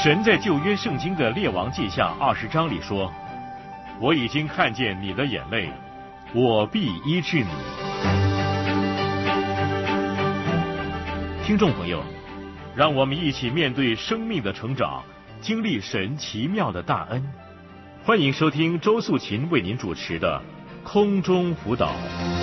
神在旧约圣经的列王记下20章里说：“我已经看见你的眼泪，我必医治你。”听众朋友，让我们一起面对生命的成长，经历神奇妙的大恩。欢迎收听周素琴为您主持的空中辅导。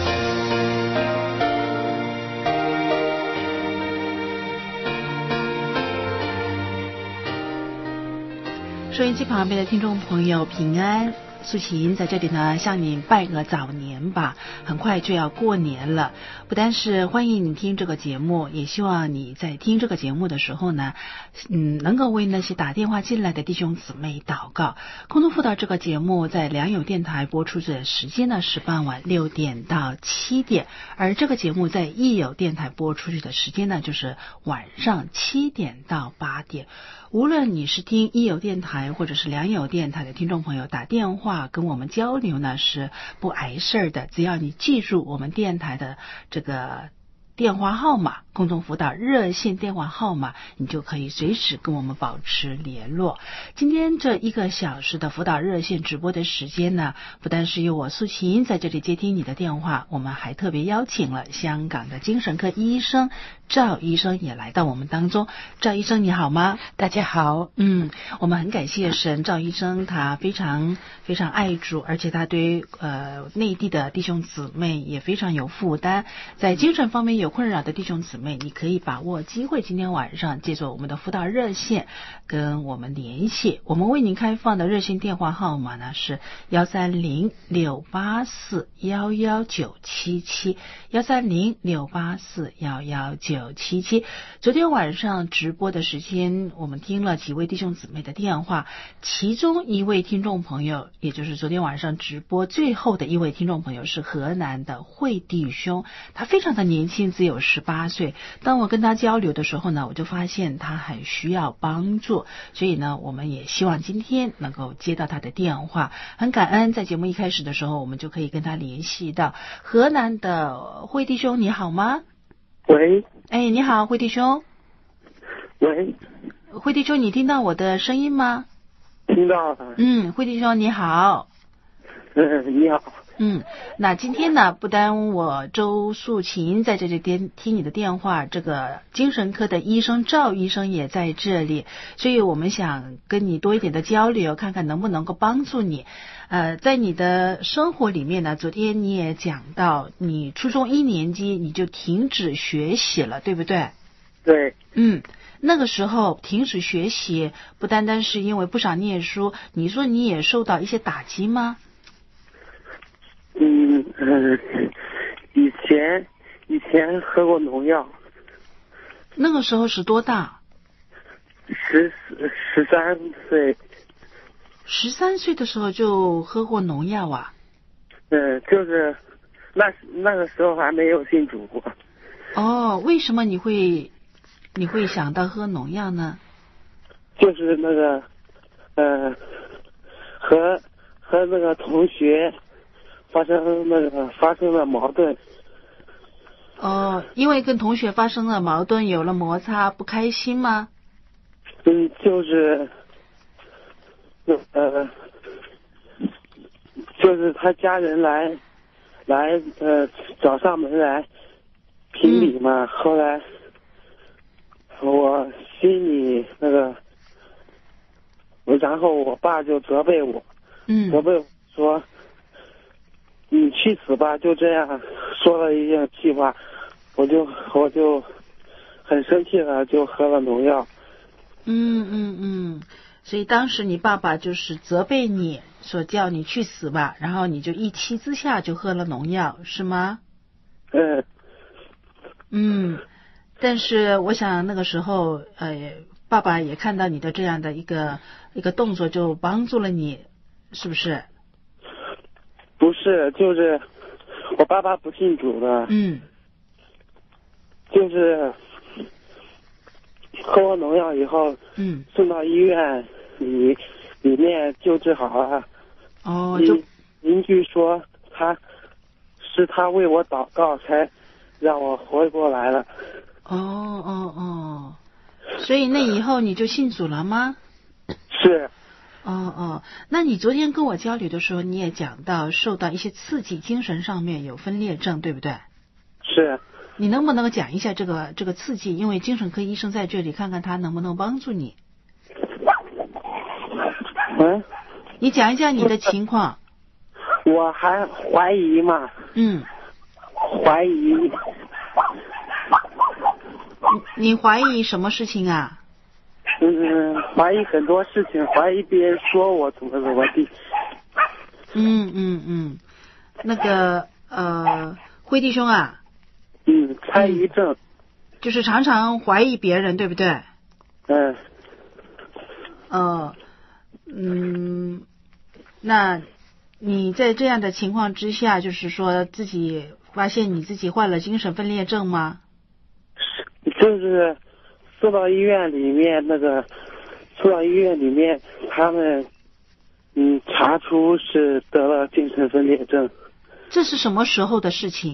收音机旁边的听众朋友平安，素琴在这里呢向你拜个早年吧，很快就要过年了。不单是欢迎你听这个节目，也希望你在听这个节目的时候呢，能够为那些打电话进来的弟兄姊妹祷告。空中辅导这个节目在良友电台播出的时间呢是傍晚6点到7点，而这个节目在益友电台播出去的时间呢就是晚上7点到8点。无论你是听益友电台或者是良友电台的听众朋友，打电话跟我们交流呢是不碍事的，只要你记住我们电台的这个电话号码，空中辅导热线电话号码，你就可以随时跟我们保持联络。今天这1个小时的辅导热线直播的时间呢，不但是由我素琴在这里接听你的电话，我们还特别邀请了香港的精神科医生赵医生也来到我们当中。赵医生你好吗？ 大家好。 我们很感谢神，赵医生他非常非常爱主，而且他对内地的弟兄姊妹也非常有负担，在精神方面有困扰的弟兄姊妹，你可以把握机会，今天晚上借助我们的辅导热线跟我们联系。我们为您开放的热线电话号码呢是130-684-11977 130-684-11977。昨天晚上直播的时间，我们听了几位弟兄姊妹的电话，其中一位听众朋友，也就是昨天晚上直播最后的一位听众朋友是河南的惠弟兄，他非常的年轻，只有18岁。当我跟他交流的时候呢，我就发现他很需要帮助，所以呢，我们也希望今天能够接到他的电话。很感恩，在节目一开始的时候，我们就可以跟他联系到。河南的惠弟兄，你好吗？ 喂。 哎，你好，惠弟兄。 喂。 惠弟兄，你听到我的声音吗？ 听到了。 惠弟兄你好。 你好。 那今天呢，不单我周素琴在这里听你的电话，这个精神科的医生赵医生也在这里，所以我们想跟你多一点的交流，看看能不能够帮助你。在你的生活里面呢，昨天你也讲到，你初中1年级你就停止学习了，对不对？ 对。 那个时候停止学习，不单单是因为不想念书，你说你也受到一些打击吗？ 以前喝过农药。 那个时候是多大 ？13岁。 13岁的时候就喝过农药啊？ 就是那个时候还没有信主过。 哦，为什么你会想到喝农药呢？ 就是那个和那个同学发生了矛盾。 哦，因为跟同学发生了矛盾，有了摩擦，不开心吗？ 就是他家人来找上门来评理嘛。后来我心里然后我爸就责备我，责备我说你去死吧，就这样说了一些气话，我就很生气了，就喝了农药。 所以当时你爸爸就是责备你，说叫你去死吧，然后你就一气之下就喝了农药，是吗？但是我想那个时候爸爸也看到你的这样的一个动作，就帮助了你，是不是？ 不是，就是我爸爸不信主的。就是喝完农药以后，送到医院里面救治好了。邻居说他为我祷告才让我活过来了。 所以那以后你就信主了吗？ 是。 那你昨天跟我交流的时候，你也讲到受到一些刺激，精神上面有分裂症，对不对？ 是。 你能不能讲一下这个刺激？因为精神科医生在这里，看看他能不能帮助你。你讲一下你的情况。 我还怀疑嘛。怀疑。 你怀疑什么事情啊？ 怀疑很多事情，怀疑别人说我怎么地。 那个辉弟兄啊。 猜疑症。 就是常常怀疑别人，对不对？那你在这样的情况之下，就是说自己发现你自己患了精神分裂症吗？ 就是送到医院里面，他们查出是得了精神分裂症。 这是什么时候的事情？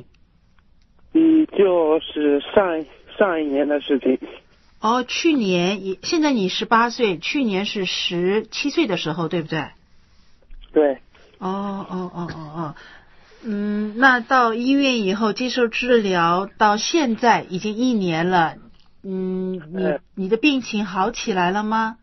就是上一年的事情。 去年，现在你18岁，去年是17岁的时候，对不对？ 对。 那到医院以后接受治疗，到现在已经1年了。你的病情好起来了吗？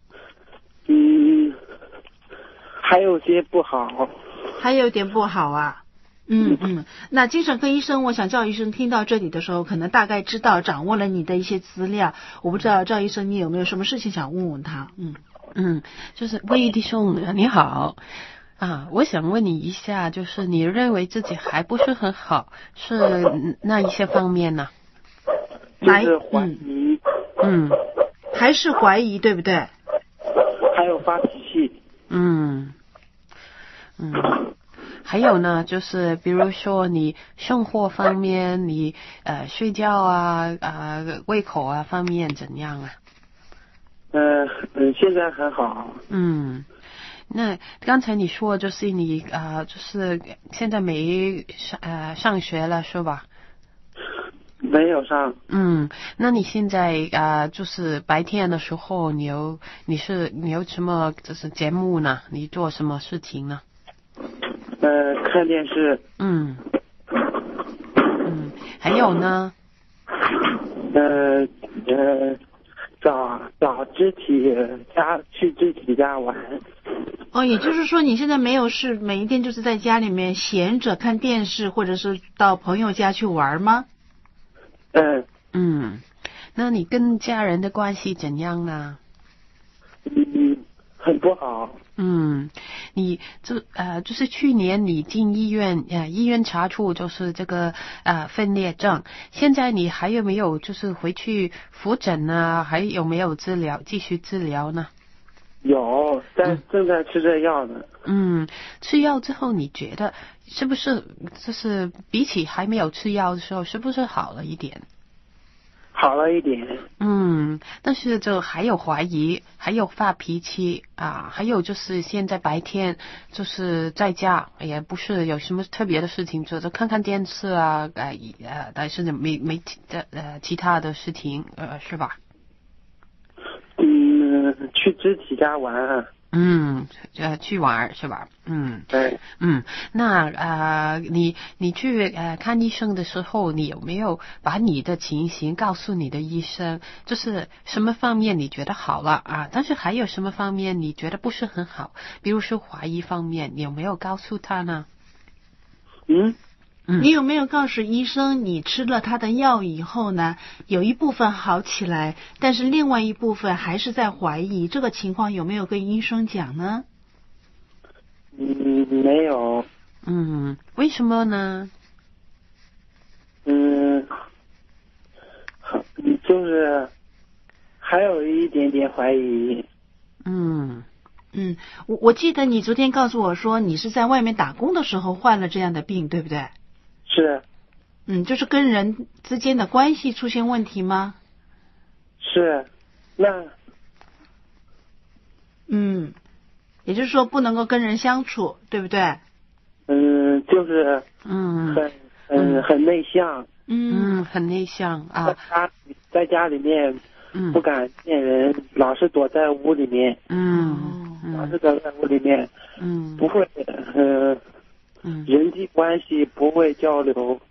还有些不好。 还有点不好啊。那精神科医生，我想赵医生听到这里的时候，可能大概知道掌握了你的一些资料。我不知道赵医生你有没有什么事情想问问他？ 就是魏弟兄你好我想问你一下，就是你认为自己还不是很好，是那一些方面呢？ 就是怀疑。 还是怀疑，对不对？ 还有发脾气。 还有呢，就是比如说你生活方面，你睡觉胃口方面怎样啊？ 现在很好。 那刚才你说就是你就是现在没上学了是吧？ 没有上。 那你现在就是白天的时候，你有什么就是节目呢？你做什么事情呢？ 看电视。 还有呢？ 找肢体家，去肢体家玩。 也就是说你现在没有事，每一天就是在家里面闲着看电视，或者是到朋友家去玩吗？ 那你跟家人的关系怎样呢？ 很不好。 你就是去年你进医院查出就是这个分裂症，现在你还有没有就是回去复诊呢？还有没有继续治疗呢？ 有，但正在吃这药呢。 吃药之后你觉得是不是就是比起还没有吃药的时候是不是好了一点？ 好了一点。 但是就还有怀疑，还有发脾气还有就是现在白天就是在家也不是有什么特别的事情做，就看看电视但是没其他的事情是吧？ 去肢体家玩。 去玩是吧？ 对。 那你去看医生的时候，你有没有把你的情形告诉你的医生？就是什么方面你觉得好了但是还有什么方面你觉得不是很好？比如说怀疑方面，你有没有告诉他呢？ 你有没有告诉医生，你吃了他的药以后呢，有一部分好起来，但是另外一部分还是在怀疑，这个情况有没有跟医生讲呢？ 没有。 为什么呢？ 就是还有一点点怀疑。 我记得你昨天告诉我说你是在外面打工的时候患了这样的病，对不对？ 是。 就是跟人之间的关系出现问题吗？ 是。那也就是说不能够跟人相处，对不对？ 就是很内向。 很内向在家里面不敢见人，老是躲在屋里面，老是躲在屋里面，不会人际关系不会交流。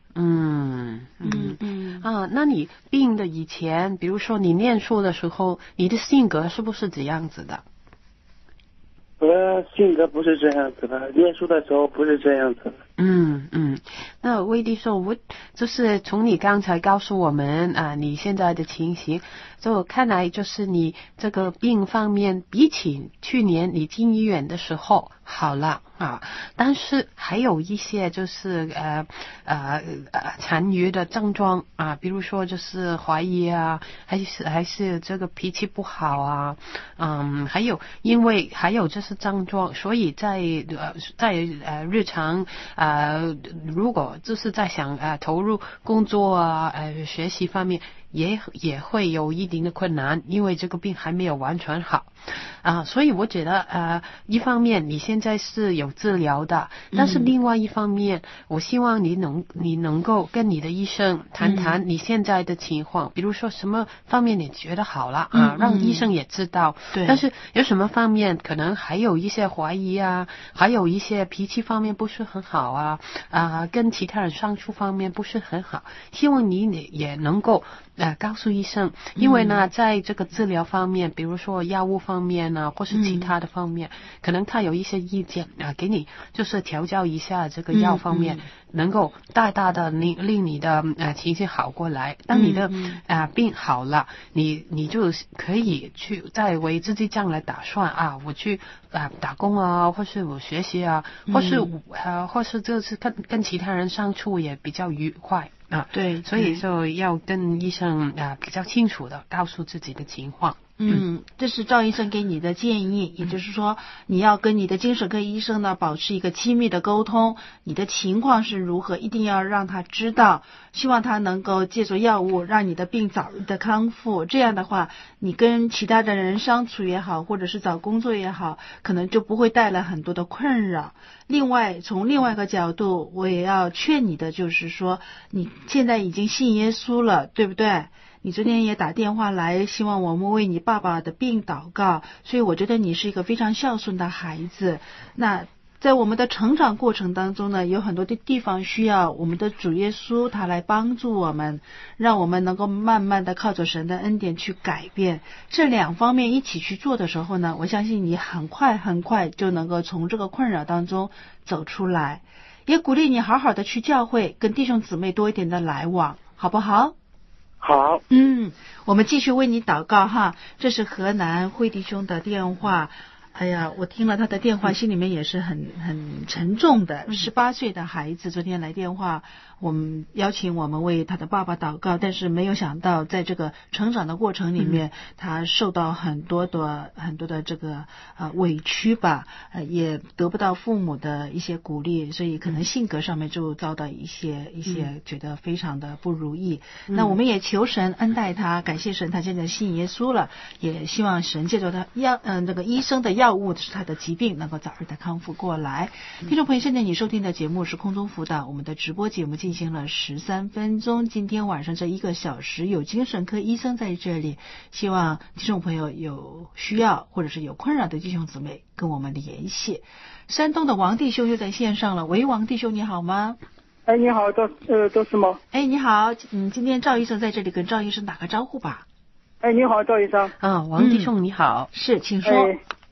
那你病的以前，比如说你念书的时候，你的性格是不是这样子的？ 我的性格不是这样子的，念书的时候不是这样子的。 那魏弟兄，我就是从你刚才告诉我们你现在的情形，就看来就是你这个病方面比起去年你进医院的时候好了但是还有一些就是残余的症状比如说就是怀疑还是这个脾气不好还有因为还有这些症状，所以在日常如果就是在想投入工作学习方面也会有一定的困难，因为这个病还没有完全好所以我觉得一方面你现在是有治疗的，但是另外一方面我希望你能够跟你的医生谈谈你现在的情况，比如说什么方面你觉得好了让医生也知道，但是有什么方面可能还有一些怀疑还有一些脾气方面不是很好跟其他人相处方面不是很好，希望你也能够告诉医生，因为呢在这个治疗方面，比如说药物方面或是其他的方面可能他有一些意见给你就是调教一下这个药方面能够大大的令你的情绪好过来。当你的病好了，你就可以去再为自己将来打算我去打工或是我学习或是这次跟其他人相处也比较愉快对， 所以就要跟医生比较清楚的告诉自己的情况。 这是赵医生给你的建议，也就是说你要跟你的精神科医生呢保持一个亲密的沟通，你的情况是如何，一定要让他知道，希望他能够借助药物让你的病早日的康复，这样的话你跟其他的人相处也好，或者是找工作也好，可能就不会带来很多的困扰。另外从另外一个角度我也要劝你的就是说，你现在已经信耶稣了，对不对？你昨天也打电话来希望我们为你爸爸的病祷告，所以我觉得你是一个非常孝顺的孩子。那在我们的成长过程当中呢，有很多的地方需要我们的主耶稣他来帮助我们，让我们能够慢慢的靠着神的恩典去改变。这两方面一起去做的时候呢，我相信你很快就能够从这个困扰当中走出来。也鼓励你好好的去教会跟弟兄姊妹多一点的来往，好不好？ 好， 我们继续为你祷告哈。这是河南慧弟兄的电话。哎呀，我听了他的电话，心里面也是很沉重的。18岁的孩子昨天来电话，我们邀请我们为他的爸爸祷告，但是没有想到在这个成长的过程里面，他受到很多的这个委屈吧，也得不到父母的一些鼓励，所以可能性格上面就遭到一些觉得非常的不如意。那我们也求神恩待他，感谢神他现在信耶稣了，也希望神借着他这个医生的药物使他的疾病能够早日的康复过来。听众朋友，现在你收听的节目是空中辅导，我们的直播节目进行了13分钟，今天晚上这1个小时有精神科医生在这里，希望听众朋友有需要或者是有困扰的弟兄姊妹跟我们联系。山东的王弟兄又在线上了，喂，王弟兄你好吗？ 你好，赵师母。 你好，今天赵医生在这里跟赵医生打个招呼吧。 你好，赵医生。 王弟兄你好。 是，请说。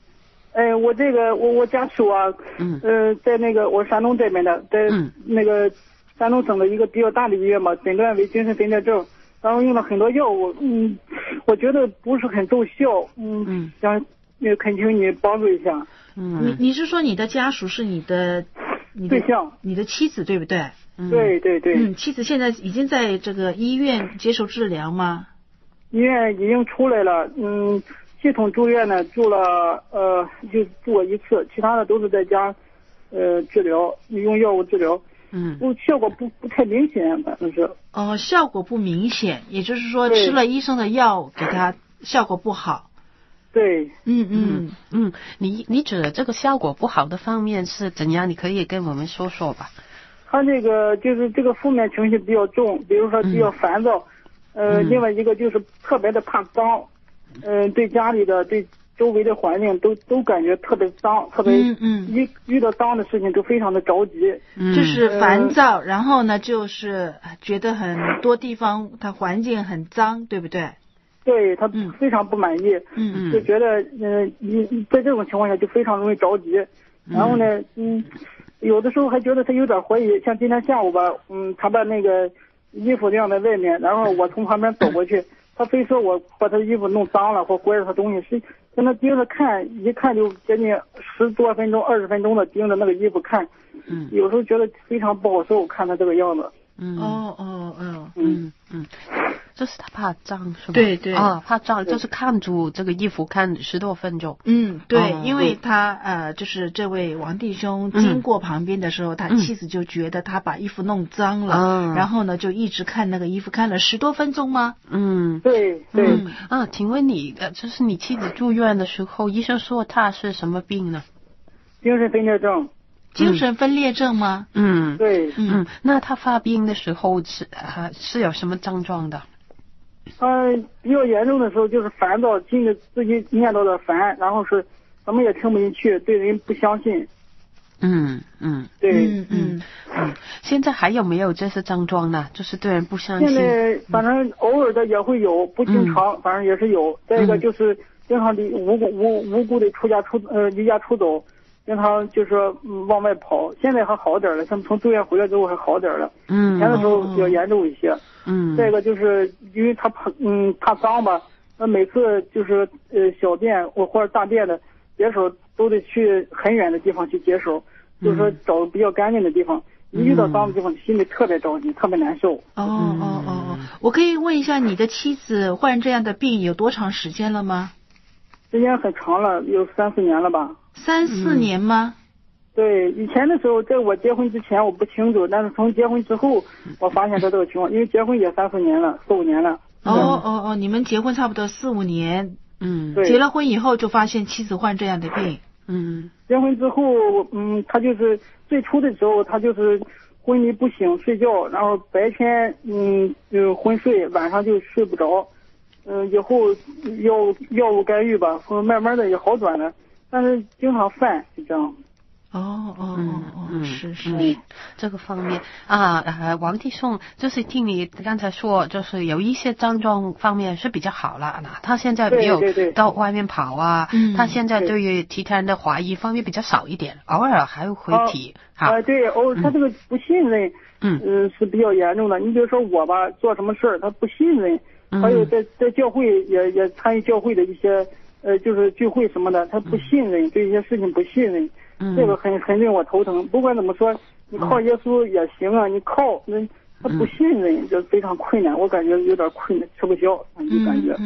我家属在那个我山东这边的，在那个山东省的一个比较大的医院嘛，诊断为精神分裂症，然后用了很多药物，我觉得不是很奏效，想恳请你帮助一下。 你是说你的家属是你的对象， 你的妻子对不对？ 对。 妻子现在已经在这个医院接受治疗吗？ 医院已经出来了，系统住院呢，住了就住过1次，其他的都是在家治疗，用药物治疗。效果不太明显，反正是。 效果不明显，也就是说吃了医生的药给他效果不好。 对。 你指的这个效果不好的方面是怎样？你可以跟我们说说吧。 他这个就是这个负面情绪比较重，比如说比较烦躁， 另外一个就是特别的怕脏，对家里的对周围的环境都感觉特别脏，特别遇到脏的事情就非常的着急， 就是烦躁，然后呢就是觉得很多地方它环境很脏，对不对？ 对，他非常不满意，就觉得在这种情况下就非常容易着急，然后呢有的时候还觉得他有点怀疑，像今天下午吧，他把那个衣服晾在外面，然后我从旁边走过去，他非说我把他衣服弄脏了或关着他东西，是跟他盯着看，一看就接近10多分钟、20分钟的盯着那个衣服看，有时候觉得非常不好受，看他这个样子。 就是他怕脏是吧？ 对对怕脏，就是看住这个衣服看10多分钟。 对，因为他就是这位王弟兄经过旁边的时候，他妻子就觉得他把衣服弄脏了，然后呢就一直看那个衣服，看了10多分钟吗？ 对。 请问你就是你妻子住院的时候，医生说他是什么病呢？ 精神分裂症。 精神分裂症吗？ 对。 那他发病的时候是有什么症状的？ 比较严重的时候就是烦躁，自己念叨的烦，然后是什么也听不进去，对人不相信。对。 现在还有没有这些症状呢？就是对人不相信。 现在反正偶尔的也会有，不经常，反正也是有。再一个就是经常的无故的离家出走。经常就是往外跑，现在还好点了，像从住院回来之后还好点了。以前的时候比较严重一些。再一个就是因为他怕脏吧，那每次就是小便或者大便的解手都得去很远的地方去解手，就是说找比较干净的地方。一遇到脏的地方，心里特别着急，特别难受。 我可以问一下，你的妻子患这样的病有多长时间了吗？ 时间很长了，有3、4年了吧。 3、4年吗？ 对，以前的时候，在我结婚之前我不清楚，但是从结婚之后，我发现他这个情况，因为结婚也3、4年了，4、5年了。 你们结婚差不多4、5年。 对。 结了婚以后就发现妻子患这样的病。 结婚之后，他就是最初的时候，他就是昏迷不醒睡觉，然后白天就昏睡，晚上就睡不着。以后药物干预吧，慢慢的也好转了。但是经常犯，就这样。 是这个方面王弟兄，就是听你刚才说，就是有一些症状方面是比较好了，他现在没有到外面跑他现在对于其他人的怀疑方面比较少一点，偶尔还会提。 对，偶尔他这个不信任，是比较严重的。你比如说我吧，做什么事儿他不信任，还有在教会也参与教会的一些。就是聚会什么的，他不信任，对一些事情不信任，这个很令我头疼。不管怎么说，你靠耶稣也行啊，你靠他不信任，就非常困难，我感觉有点困难，吃不消，就感觉。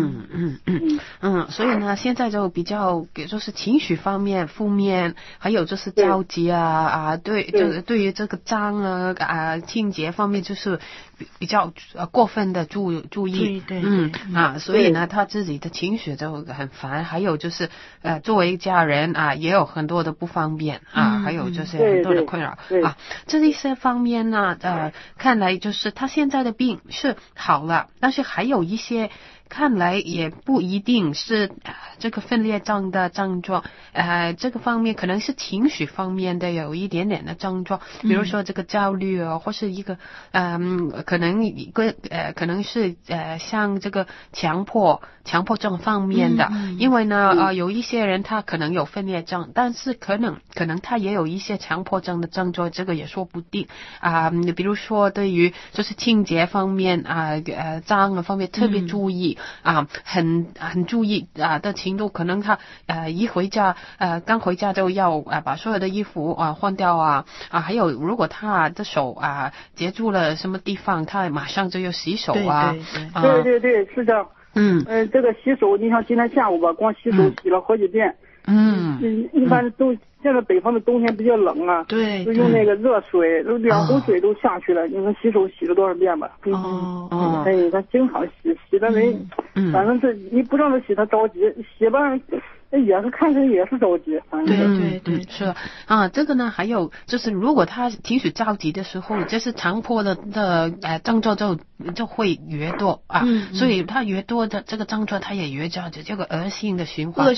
所以呢，现在就比较就是情绪方面负面，还有就是着急对于这个脏清洁方面就是比较过分的注意。所以呢，他自己的情绪就很烦，还有就是作为家人也有很多的不方便还有就是很多的困扰这一些方面呢看来就是他现在的病是好了，但是还有一些看来也不一定是这个分裂症的症状，这个方面可能是情绪方面的有一点点的症状，比如说这个焦虑或是一个可能是像这个强迫症方面的，因为呢有一些人他可能有分裂症，但是可能他也有一些强迫症的症状，这个也说不定比如说对于就是清洁方面脏的方面特别注意很注意的程度，可能他一回家刚回家就要把所有的衣服换掉还有如果他的手接住了什么地方，他马上就要洗手对，是这样。这个洗手，你像今天下午吧，光洗手洗了好几遍。一般都现在北方的冬天比较冷对， 就用那个热水，2壶水都下去了。你说洗手洗了多少遍吧？他经常洗的人，反正是你不让他洗，他着急；洗吧， 也是看着也是着急。 对， 是啊，这个呢，还有就是如果他情绪着急的时候，就是强迫的症状就会越多啊，所以他越多的这个症状，他也越着急，这个恶性循环。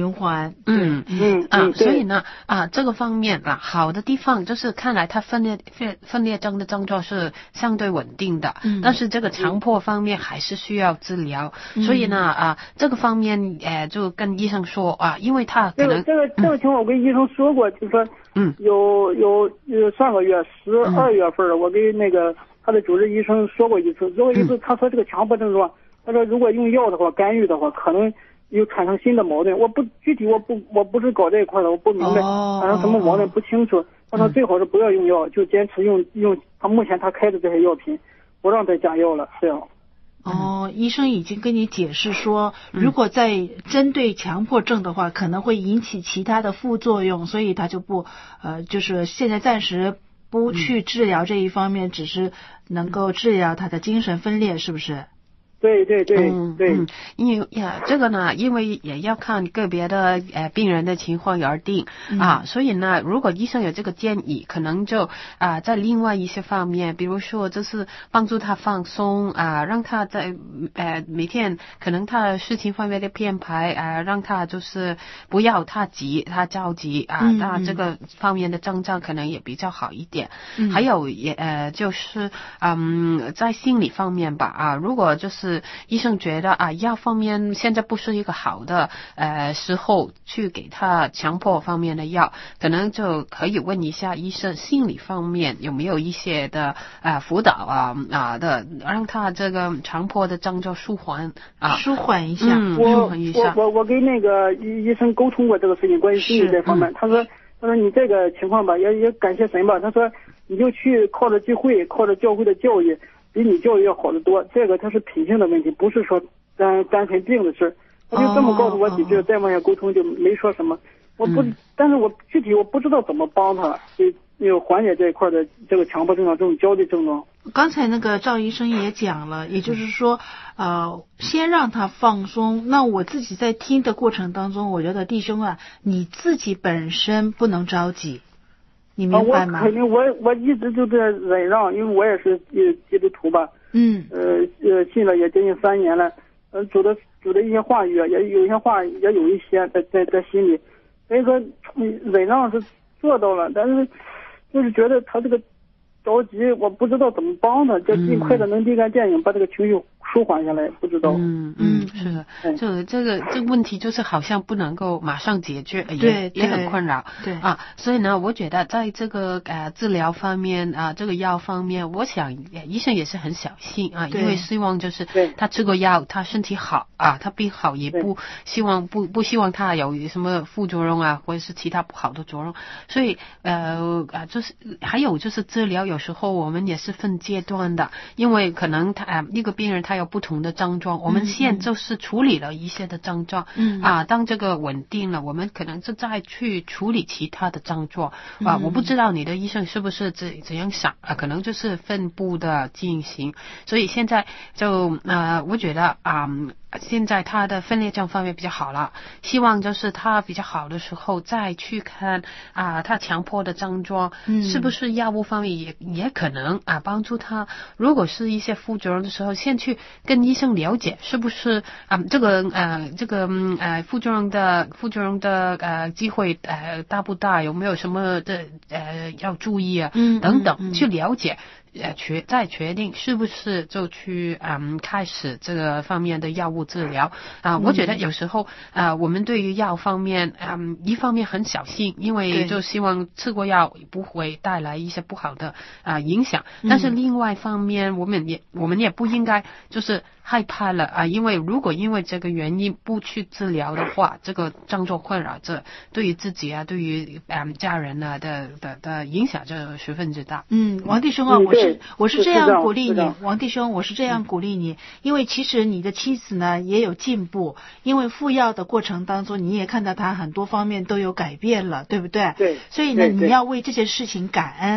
所以呢这个方面好的地方就是看来他分裂症的症状是相对稳定的，但是这个强迫方面还是需要治疗，所以呢这个方面就跟医生说因为他可能这个情况我跟医生说过，就是说有上个月12月份我跟那个他的主治医生说过一次，他说这个强迫症状，他说如果用药的话干预的话可能又产生新的矛盾，具体我不是搞这一块的，我不明白产生什么矛盾不清楚。他说最好是不要用药，就坚持用他目前他开的这些药品，不让再加药了，这样。 医生已经跟你解释说，如果在针对强迫症的话，可能会引起其他的副作用，所以他就不就是现在暂时不去治疗这一方面，只是能够治疗他的精神分裂，是不是？ 对， 因为这个呢，因为也要看个别的病人的情况而定所以呢，如果医生有这个建议，可能就在另外一些方面，比如说就是帮助他放松让他在每天可能他事情方面的编排让他就是不要太急他着急那这个方面的症状可能也比较好一点。还有就是在心理方面吧如果就是医生觉得药方面现在不是一个好的时候去给他强迫方面的药，可能就可以问一下医生心理方面有没有一些的辅导的让他这个强迫的症状舒缓一下。 我跟那个医生沟通过这个事情，关于心理这方面，他说你这个情况吧也感谢神吧，他说你就去靠着聚会靠着教会的教育比你教育要好得多，这个它是品性的问题，不是说单纯病的事。他就这么告诉我几句，再往下沟通就没说什么。但是我具体我不知道怎么帮他，就缓解这一块的这个强迫症状这种焦虑症状。 刚才那个赵医生也讲了，也就是说先让他放松。那我自己在听的过程当中，我觉得弟兄你自己本身不能着急，你明白吗？ 我肯定我一直就在忍让，因为我也是基督徒吧。信了也接近3年了，主的一些话语也有一些话也有一些在心里，所以说忍让是做到了，但是就是觉得他这个着急，我不知道怎么帮他，就尽快的能立竿见影把这个情绪舒缓下来，不知道。 是的，就这个问题就是好像不能够马上解决，也很困扰。 对所以呢，我觉得在这个治疗方面这个药方面，我想医生也是很小心因为希望就是他吃过药，他身体好他病好，也不希望他有什么副作用或者是其他不好的作用。所以就是还有就是治疗有时候我们也是分阶段的，因为可能他一个病人他有不同的症状，我们现在就是处理了一些的症状当这个稳定了，我们可能是再去处理其他的症状我不知道你的医生是不是怎样想可能就是分步的进行。所以现在就我觉得现在他的分裂症方面比较好了，希望就是他比较好的时候再去看他强迫的症状是不是药物方面也可能帮助他。如果是一些副作用的时候，先去跟医生了解是不是这个副作用的机会大不大，有没有什么的要注意等等去了解。再决定是不是就去开始这个方面的药物治疗我觉得有时候我们对于药方面一方面很小心，因为就希望吃过药不会带来一些不好的影响但是另外一方面我们也不应该就是害怕了因为如果因为这个原因不去治疗的话，这个症状困扰这对于自己对于家人的影响就十分之大。 王弟兄我是这样鼓励你，王弟兄，我是这样鼓励你，因为其实你的妻子呢也有进步，因为服药的过程当中你也看到她很多方面都有改变了，对不对？ 对。 所以呢你要为这些事情感恩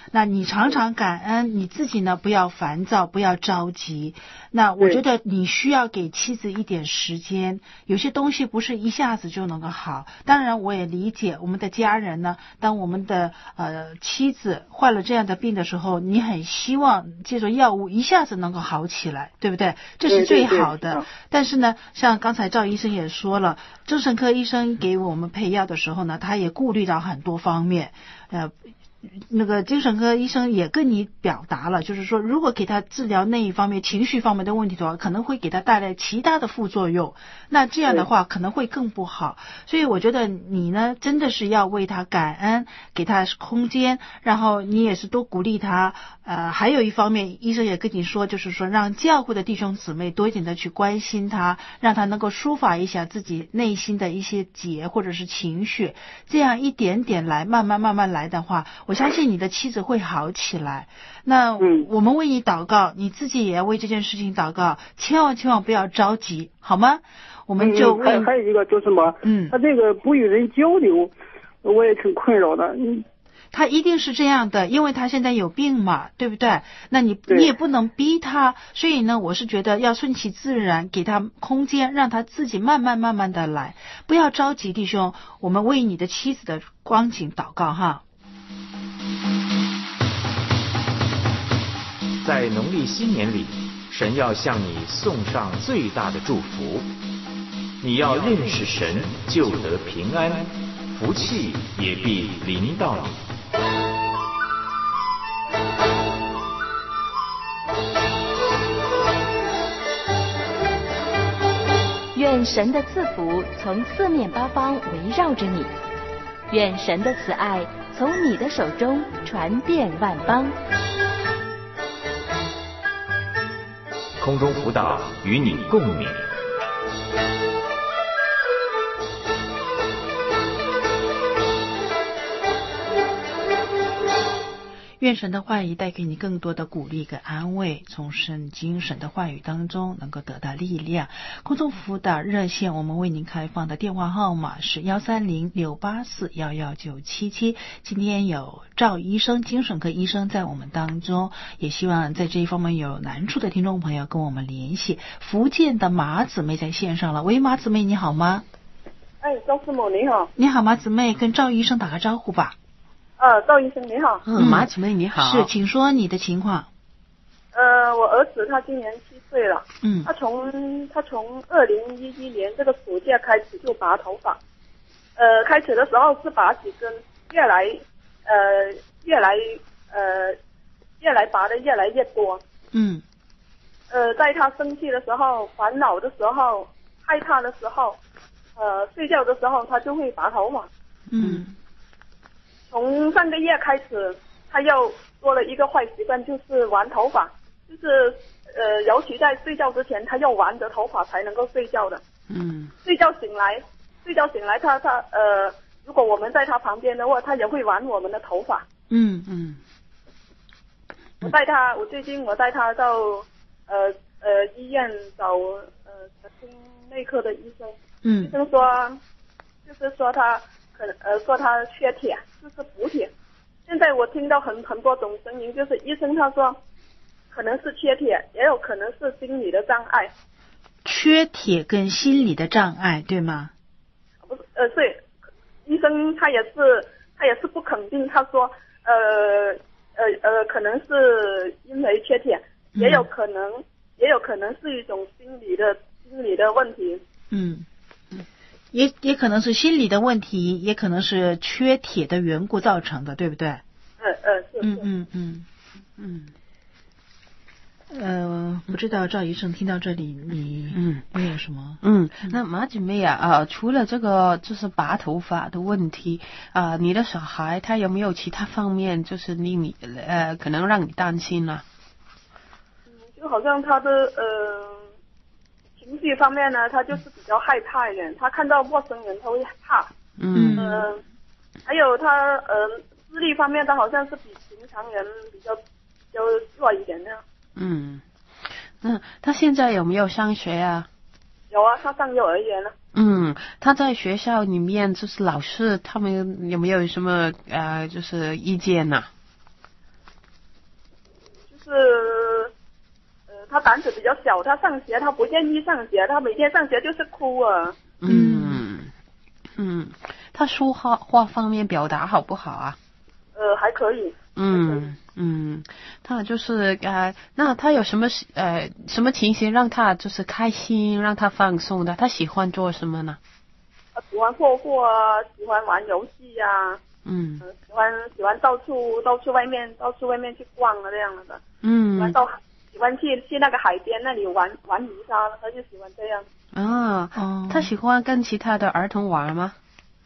那你常常感恩，你自己呢不要烦躁，不要着急。那我觉得你需要给妻子一点时间，有些东西不是一下子就能够好。当然我也理解我们的家人呢，当我们的妻子患了这样的病的时候，你很希望借助药物一下子能够好起来，对不对？这是最好的。但是呢，像刚才赵医生也说了，精神科医生给我们配药的时候呢，他也顾虑到很多方面，那个精神科医生也跟你表达了，就是说如果给他治疗那一方面情绪方面的问题的话，可能会给他带来其他的副作用，那这样的话可能会更不好。所以我觉得你呢真的是要为他感恩，给他空间，然后你也是多鼓励他。还有一方面医生也跟你说，就是说让教会的弟兄姊妹多一点的去关心他，让他能够抒发一下自己内心的一些结或者是情绪，这样一点点来，慢慢来的话，我相信你的妻子会好起来。那我们为你祷告，你自己也要为这件事情祷告，千万不要着急，好吗？我们就还有一个就是什么，他这个不与人交流，我也挺困扰的。 他一定是这样的，因为他现在有病嘛，对不对？那你也不能逼他，所以呢，我是觉得要顺其自然，给他空间，让他自己慢慢的来，不要着急，弟兄。我们为你的妻子的光景祷告哈。 在农历新年里，神要向你送上最大的祝福。你要认识神，就得平安，福气也必临到你。 愿神的赐福从四面八方围绕着你，愿神的慈爱从你的手中传遍万邦。 空中辅导与你共勉。 愿神的话语带给你更多的鼓励跟安慰，从圣经神的话语当中能够得到力量。空中辅导热线我们为您开放的电话号码是130-684-11977。今天有赵医生精神科医生在我们当中，也希望在这一方面有难处的听众朋友跟我们联系。福建的马姊妹在线上了，喂，马姊妹你好吗？ 张师母你好。 你好，马姊妹，跟赵医生打个招呼吧。 赵医生你好。 马姊妹你好。 是，请说你的情况。 我儿子他今年7岁了。他从2011年这个暑假开始就拔头发。开始的时候是拔几根，越来拔的越来越多。在他生气的时候、烦恼的时候、害怕的时候、睡觉的时候，他就会拔头发。从上个月开始，他又多了一个坏习惯，就是玩头发，就是尤其在睡觉之前，他要玩着头发才能够睡觉的。睡觉醒来，他如果我们在他旁边的话，他也会玩我们的头发。我最近带他到医院找神经内科的医生。医生说，就是说他说他缺铁，就是补铁。现在我听到很多种声音，就是医生他说可能是缺铁，也有可能是心理的障碍。 缺铁跟心理的障碍，对吗？ 不是，对，医生他也是不肯定，他说可能是因为缺铁，也有可能是一种心理的问题。 也可能是心理的问题，也可能是缺铁的缘故造成的，对不对？不知道赵医生听到这里你有什么？ 那马姐妹啊，除了这个就是拔头发的问题你的小孩他有没有其他方面就是令你可能让你担心呢？ 就好像他的情绪方面呢，他就是比较害怕一点，他看到陌生人他会怕。还有他智力方面，他好像是比平常人比较弱一点那样。 那他现在有没有上学啊？ 有啊，他上幼儿园了。 他在学校里面就是老师他们有没有什么就是意见呢？ 他胆子比较小，他上学他不愿意上学，他每天上学就是哭啊。 他说话方面表达好不好啊？ 还可以。 他就是那他有什么情形让他就是开心，让他放松的？他喜欢做什么呢？ 他喜欢画画，喜欢玩游戏啊。喜欢到处外面去逛啊这样的。喜欢去那个海边那里玩泥沙，他就喜欢这样。 他喜欢跟其他的儿童玩吗？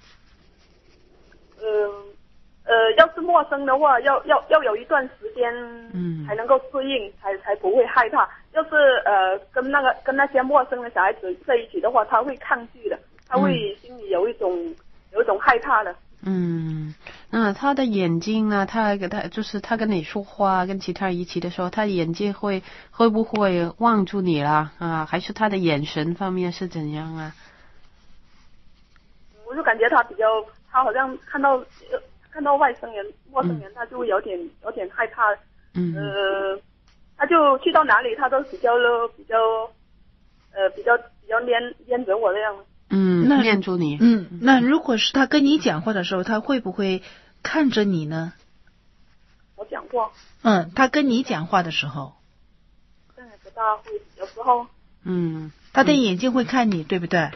要是陌生的话，要有一段时间，才能够适应，才不会害怕。要是跟那些陌生的小孩子在一起的话，他会抗拒的，他会心里有一种害怕的。 那他的眼睛呢？他跟你说话，跟其他人一起的时候，他眼睛会不会望住你啦？还是他的眼神方面是怎样啊？ 我就感觉他好像看到陌生人，他就会有点害怕。他就去到哪里，他都比较黏着我这样。 念住你。 那如果是他跟你讲话的时候，他会不会看着你呢？ 我讲话。 他跟你讲话的时候。 不大会，有时候。 他的眼睛会看你，对不对？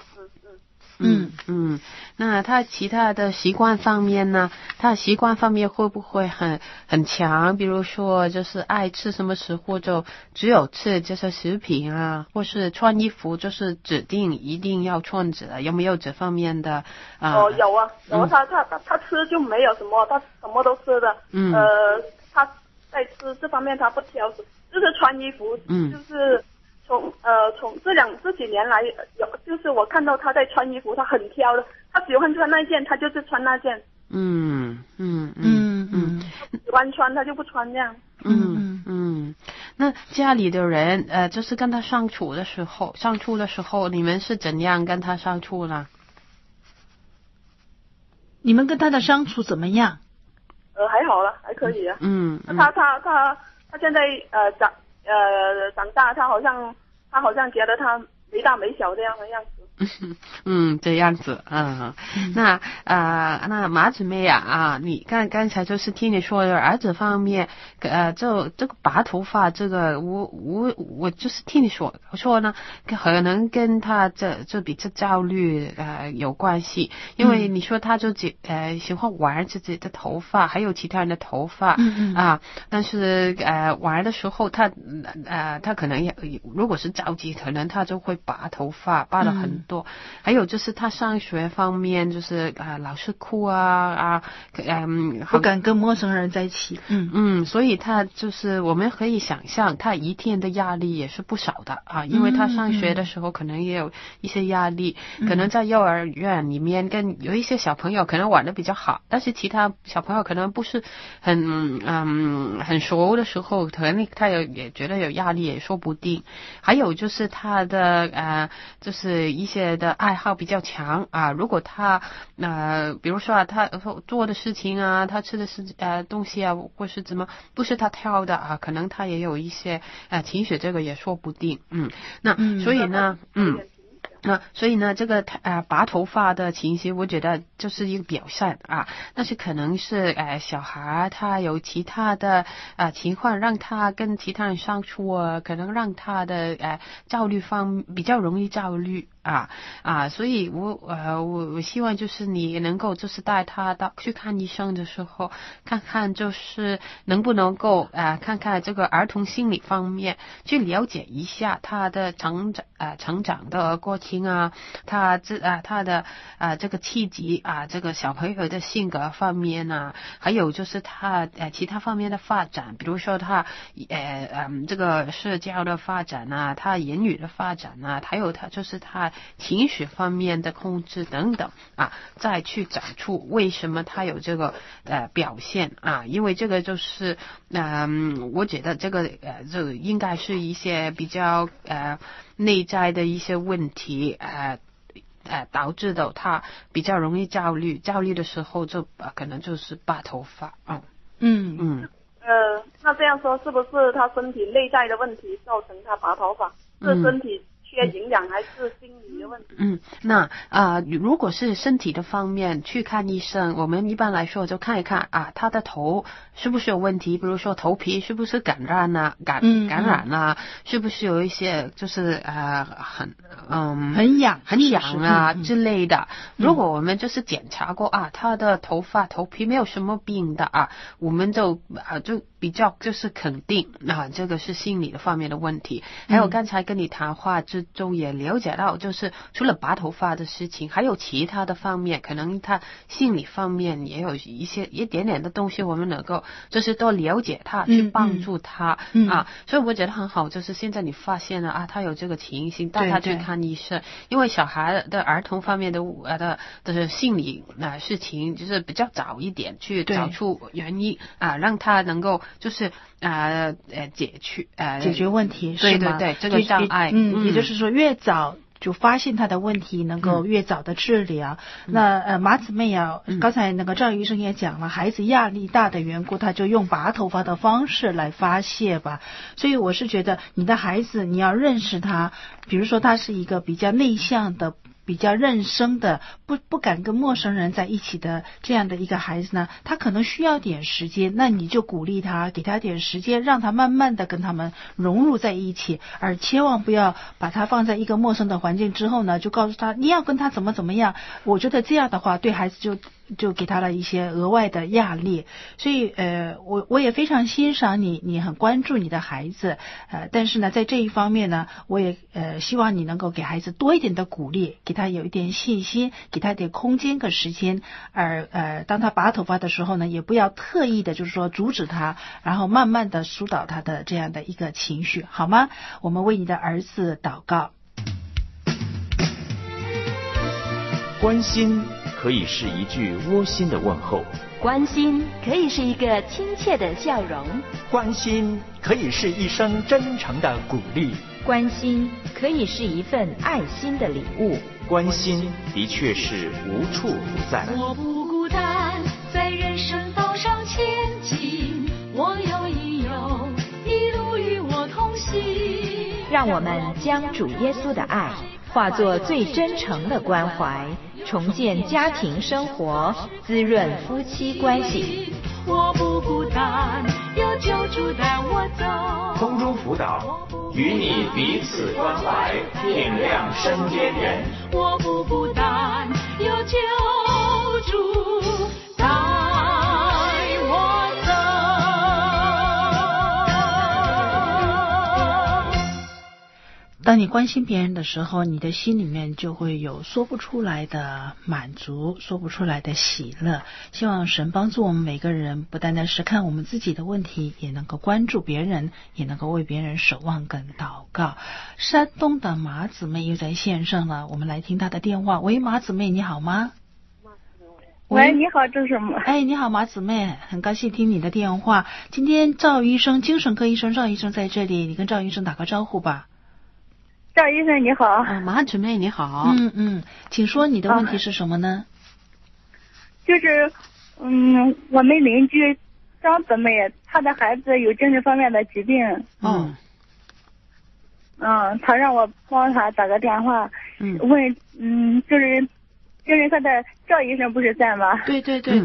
那他其他的习惯方面呢？他习惯方面会不会很强？比如说，就是爱吃什么食物就只有吃这些食品啊，或是穿衣服就是指定一定要穿着，有没有这方面的有啊，他吃就没有什么，他什么都吃的。他在吃这方面他不挑食，就是穿衣服，就是从这几年来就是我看到他在穿衣服，他很挑的，他喜欢穿那件，他就是穿那件。喜欢穿他就不穿这样。 那家里的人就是跟他相处的时候，你们是怎样跟他相处呢？ 你们跟他的相处怎么样？ 还好了，还可以啊。他现在长大，他好像觉得他没大没小这样的样子。 这样子。那马姊妹你刚才就是听你说的儿子方面，这个拔头发这个，我就是听你说呢，可能跟他这比较焦虑有关系，因为你说他就喜欢玩自己的头发，还有其他人的头发。但是玩的时候他可能也如果是着急，可能他就会拔头发，拔了很多。还有就是他上学方面，就是老是哭不敢跟陌生人在一起。 所以他就是我们可以想象，他一天的压力也是不少的因为他上学的时候可能也有一些压力，可能在幼儿园里面跟有一些小朋友可能玩得比较好，但是其他小朋友可能不是很熟的时候，可能他也觉得有压力也说不定。还有就是他的就是一些的爱好比较强如果他比如说他做的事情他吃的东西或是怎么不是他挑的可能他也有一些情绪，这个也说不定。所以呢这个拔头发的情形，我觉得就是一个表现但是可能是小孩他有其他的情况，让他跟其他人相处可能让他的焦虑比较容易焦虑所以我希望就是你能够就是带他去看医生的时候，看看就是能不能够看看这个儿童心理方面去了解一下他的成长的过程他的这个契机这个小朋友的性格方面还有就是他其他方面的发展，比如说他这个社交的发展他言语的发展还有他就是他情绪方面的控制等等再去找出为什么他有这个表现因为这个就是我觉得这个应该是一些比较内在的一些问题导致的他比较容易焦虑的时候就可能就是拔头发。 那这样说是不是他身体内在的问题造成他拔头发？是身体缺营养还是心理的问题？ 那如果是身体的方面去看医生，我们一般来说就看一看他的头是不是有问题，比如说头皮是不是感染啊，感染啊，是不是有一些就是很痒啊之类的。如果我们就是检查过他的头皮没有什么病的我们就比较就是肯定这个是心理的方面的问题。还有刚才跟你谈话之中也了解到，就是除了拔头发的事情，还有其他的方面，可能他心理方面也有一点点的东西，我们能够就是多了解他，去帮助他所以我觉得很好，就是现在你发现了他有这个情形，带他去看医生。因为小孩的儿童方面的心理事情就是比较早一点去找出原因让他能够就是解决问题，是吗？ 对，这个障碍也就是说越早就发现他的问题，能够越早的治疗。那马姊妹刚才那个赵医生也讲了，孩子压力大的缘故，他就用拔头发的方式来发泄吧。所以我是觉得你的孩子你要认识他，比如说他是一个比较内向的，比较认生的，不敢跟陌生人在一起的这样的一个孩子呢，他可能需要点时间，那你就鼓励他，给他点时间，让他慢慢的跟他们融入在一起，而千万不要把他放在一个陌生的环境之后呢，就告诉他你要跟他怎么样。我觉得这样的话对孩子就给他了一些额外的压力。所以我也非常欣赏你很关注你的孩子，但是呢在这一方面呢，我也希望你能够给孩子多一点的鼓励，给他有一点信心，给他一点空间和时间。而当他拔头发的时候呢，也不要特意的就是说阻止他，然后慢慢的疏导他的这样的一个情绪，好吗？我们为你的儿子祷告。 关心可以是一句窝心的问候， 关心可以是一个亲切的笑容， 关心可以是一声真诚的鼓励， 关心可以是一份爱心的礼物， 关心的确是无处不在。 我不孤单，在人生道上前进，我有一友，一路与我同行。 让我们将主耶稣的爱化作最真诚的关怀，重建家庭生活，滋润夫妻关系。 我不孤单，有救主带我走。 空中辅导，与你彼此关怀，点亮身边人。 我不孤单，有救主带我走。 当你关心别人的时候，你的心里面就会有说不出来的满足，说不出来的喜乐。希望神帮助我们每个人，不单单是看我们自己的问题，也能够关注别人，也能够为别人守望跟祷告。山东的马姊妹又在线上了，我们来听她的电话。喂，马姊妹你好吗？ 喂，你好，这是什么？ 哎，你好，马姊妹，很高兴听你的电话。今天赵医生，精神科医生赵医生在这里，你跟赵医生打个招呼吧。 赵医生你好。 马姊妹你好。 请说你的问题是什么呢？ 就是我们邻居张姊妹，她的孩子有精神方面的疾病。她让我帮她打个电话，问就是精神科的赵医生不是在吗？ 对。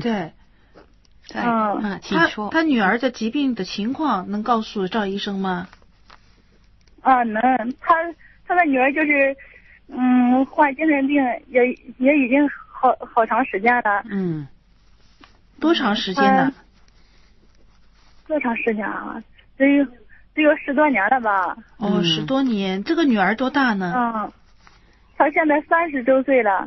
请说。 他女儿的疾病的情况能告诉赵医生吗？ 能。他的女儿就是患精神病也已经好长时间了。 多长时间呢？ 多长时间啊？得有10多年了吧。 10多年。这个女儿多大呢？ 她现在30周岁了。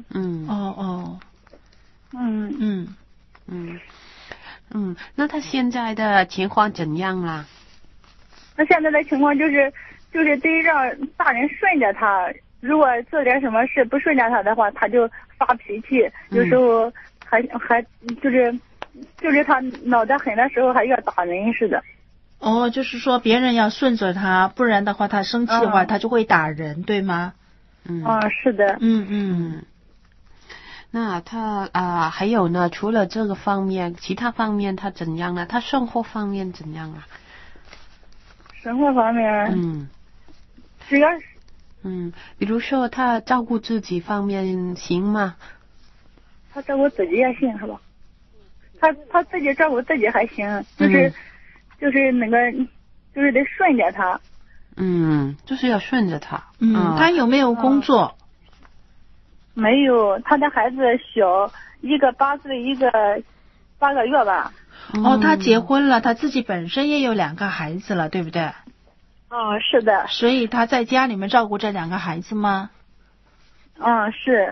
那她现在的情况怎样啦？ 她现在的情况就是得让大人顺着她，如果做点什么事不顺着她的话，她就发脾气，有时候还就是她脑袋狠的时候还要打人似的。 就是说别人要顺着她，不然的话她生气的话，她就会打人，对吗？ 是的。 那他还有呢？除了这个方面，其他方面他怎样呢？他生活方面怎样啊？ 生活方面，主要是， 比如说他照顾自己方面行吗？ 他照顾自己也行，是吧？他自己照顾自己还行，就是那个，就是得顺着他。 就是要顺着他。 他有没有工作？ 没有，他的孩子小，一个8岁，一个8个月吧。 他结婚了，他自己本身也有2个孩子了，对不对？ 是的。 所以他在家里面照顾这2个孩子吗？ 是。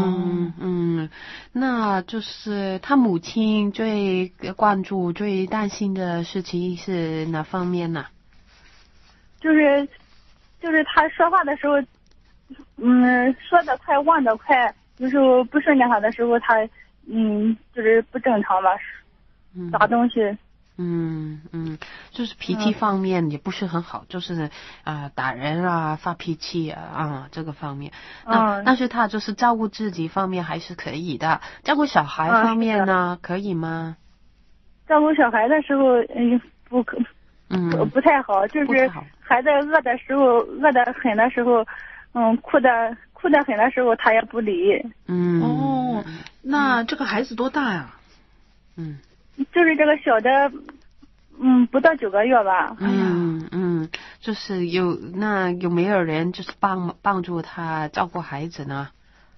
那就是他母亲最关注、最担心的事情是哪方面呢？ 就是他说话的时候，说得快，忘得快，有时候不顺着他的时候，他就是不正常吧，打东西。 就是脾气方面也不是很好，就是打人啊，发脾气这个方面。但是他就是照顾自己方面还是可以的。照顾小孩方面呢，可以吗？ 照顾小孩的时候，不太好，就是孩子饿的时候，饿得很的时候，哭得很的时候，他也不理。 那这个孩子多大呀？ 就是这个小的，不到9个月吧。 就是有没有人就是帮助他照顾孩子呢？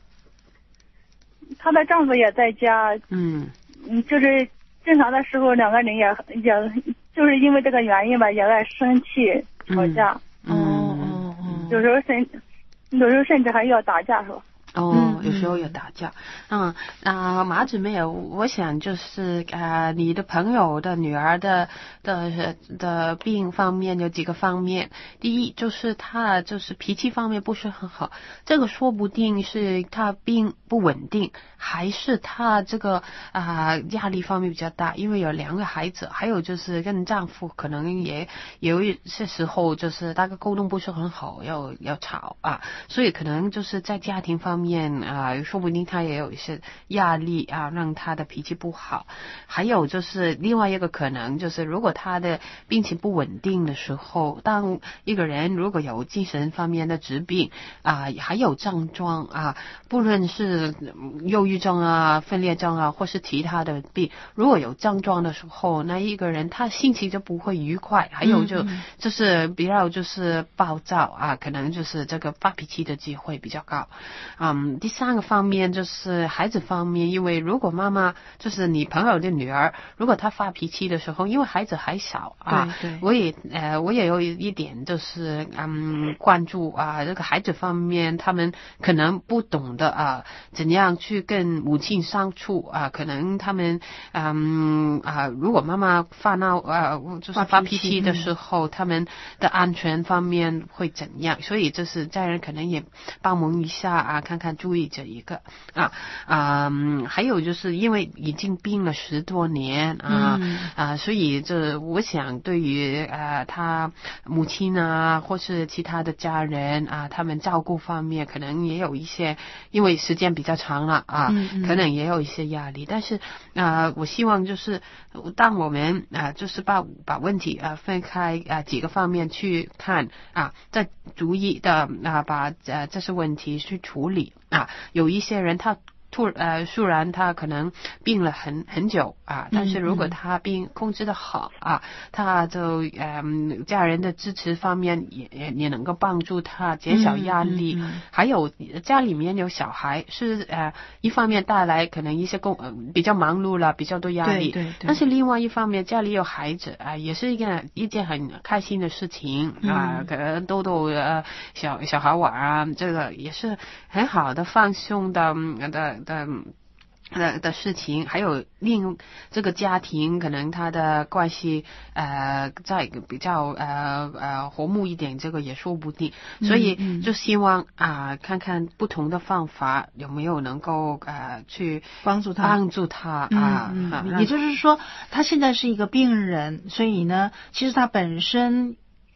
她的丈夫也在家。就是正常的时候，2个人也就是因为这个原因吧，也爱生气吵架。有时候甚至还要打架，是吧？ 有时候有打架。马姊妹，我想就是你的朋友的女儿的病方面有几个方面。第一就是她就是脾气方面不是很好，这个说不定是她病不稳定，还是她这个压力方面比较大，因为有2个孩子，还有就是跟丈夫可能也有一些时候就是大概沟通不是很好，要吵所以可能就是在家庭方面说不定他也有一些压力让他的脾气不好。还有就是另外一个可能就是如果他的病情不稳定的时候，当一个人如果有精神方面的疾病还有症状不论是忧郁症分裂症或是其他的病，如果有症状的时候，那一个人他心情就不会愉快，还有就是比较就是暴躁可能就是这个发脾气的机会比较高。第3个方面就是孩子方面，因为如果妈妈就是你朋友的女儿，如果她发脾气的时候，因为孩子还小我也有一点就是关注这个孩子方面，他们可能不懂得怎样去跟母亲相处可能他们如果妈妈发闹就是发脾气的时候，他们的安全方面会怎样，所以就是家人可能也帮忙一下看看注意这一个还有就是因为已经病了10多年所以我想对于他母亲或是其他的家人他们照顾方面可能也有一些，因为时间比较长了可能也有一些压力。但是我希望就是当我们就是把问题分开几个方面去看再逐一的把这些问题去处理有一些人他虽然他可能病了很久但是如果他病控制的好他就家人的支持方面也能够帮助他减少压力。还有家里面有小孩是一方面带来可能一些比较忙碌了，比较多压力，对，但是另外一方面家里有孩子也是一件很开心的事情可能逗小孩玩这个也是很好的放松的事情。还有这个家庭可能他的关系在比较和睦一点，这个也说不定。所以就希望看看不同的方法有没有能够去帮助他也就是说他现在是一个病人，所以呢其实他本身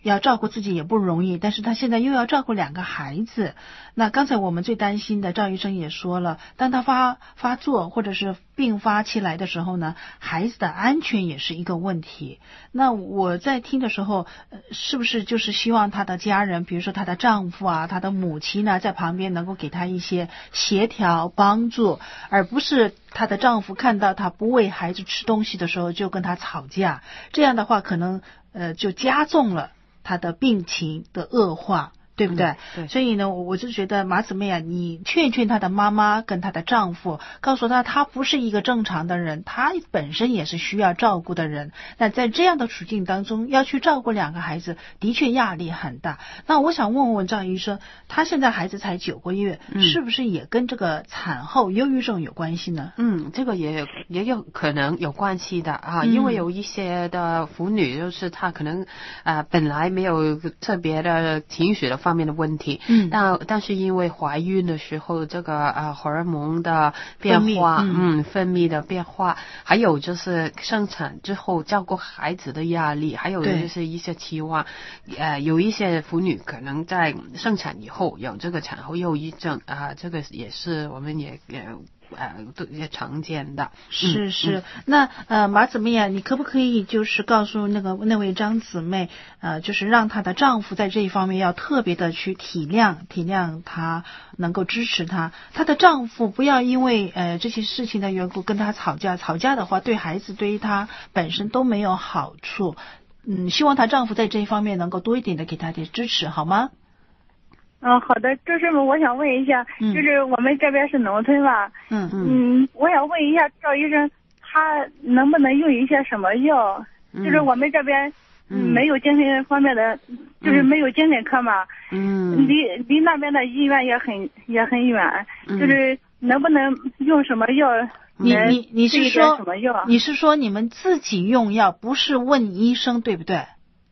要照顾自己也不容易，但是他现在又要照顾2个孩子。那刚才我们最担心的赵医生也说了，当他发作或者是并发起来的时候呢，孩子的安全也是一个问题。那我在听的时候，是不是就是希望他的家人，比如说他的丈夫啊，他的母亲呢，在旁边能够给他一些协调帮助，而不是他的丈夫看到他不喂孩子吃东西的时候就跟他吵架，这样的话可能就加重了他的病情的恶化，对不对？ 对。 所以呢，我就觉得马姊妹啊，你劝劝她的妈妈跟她的丈夫，告诉她她不是一个正常的人，她本身也是需要照顾的人。那在这样的处境当中，要去照顾2个孩子，的确压力很大。那我想问问赵医生，他现在孩子才9个月，是不是也跟这个产后忧郁症有关系呢？ 这个也有可能有关系的啊，因为有一些的妇女就是她可能本来没有特别的情绪的方面的问题，但是因为怀孕的时候这个荷尔蒙的变化，分泌的变化，还有就是生产之后照顾孩子的压力，还有就是一些期望，有一些妇女可能在生产以后有这个产后忧郁症啊，这个也是我们也常见的。 是。那马姊妹啊，你可不可以就是告诉那位张姊妹，就是让她的丈夫在这一方面要特别的去体谅她，能够支持她。她的丈夫不要因为这些事情的缘故跟她吵架的话，对孩子对于她本身都没有好处。希望她丈夫在这一方面能够多一点的给她点支持，好吗？ 好的，周师傅，我想问一下，就是我们这边是农村吧，我想问一下赵医生，他能不能用一些什么药？就是我们这边没有精神方面的，就是没有精神科嘛，离那边的医院也很远，就是能不能用什么药？ 你是说什么药？你是说你们自己用药，不是问医生，对不对？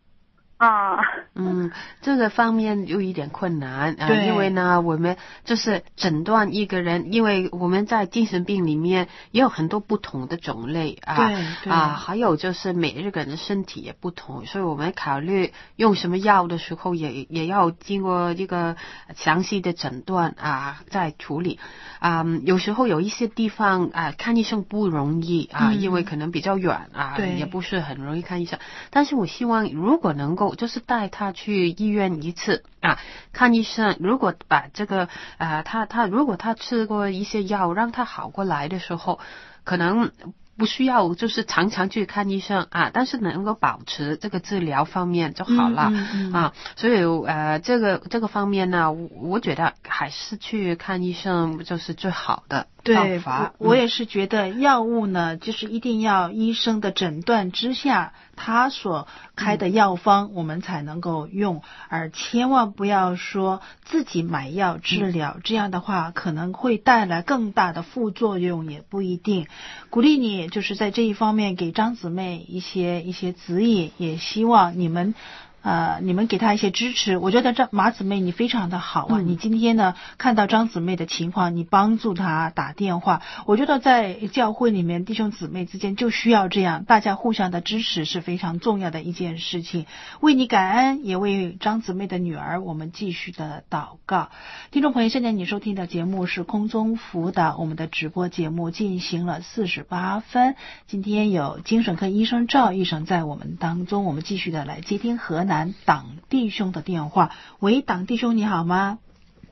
这个方面有一点困难因为呢我们就是诊断一个人，因为我们在精神病里面也有很多不同的种类还有就是每一个人的身体也不同，所以我们考虑用什么药的时候也要经过一个详细的诊断再处理有时候有一些地方看医生不容易因为可能比较远也不是很容易看医生，但是我希望如果能够就是带他去医院一次看医生，如果把这个他如果他吃过一些药让他好过来的时候，可能不需要就是常常去看医生但是能够保持这个治疗方面就好了所以这个方面呢，我觉得还是去看医生就是最好的方法。 我也是觉得药物呢，就是一定要医生的诊断之下，他所开的药方我们才能够用，而千万不要说自己买药治疗，这样的话可能会带来更大的副作用，也不一定。鼓励你就是在这一方面给张姊妹一些指引，也希望你们给她一些支持。我觉得马姊妹你非常的好你今天呢看到张姊妹的情况，你帮助她打电话，我觉得在教会里面弟兄姊妹之间就需要这样，大家互相的支持是非常重要的一件事情。为你感恩，也为张姊妹的女儿我们继续的祷告。听众朋友，现在你收听的节目是空中辅导，我们的直播节目进行了48分，今天有精神科医生赵医生在我们当中，我们继续的来接听河南党弟兄的电话。喂，党弟兄你好吗？